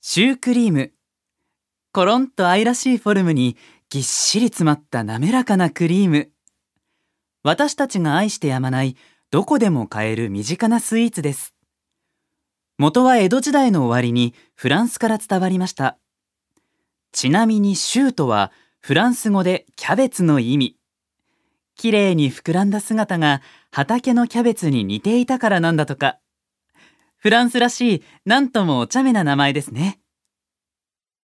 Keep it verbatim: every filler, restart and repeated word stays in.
シュークリーム。コロンと愛らしいフォルムにぎっしり詰まった滑らかなクリーム。私たちが愛してやまないどこでも買える身近なスイーツです。元は江戸時代の終わりにフランスから伝わりました。ちなみにシューとはフランス語でキャベツの意味。きれいに膨らんだ姿が畑のキャベツに似ていたからなんだとか。フランスらしいなんともお茶目な名前ですね。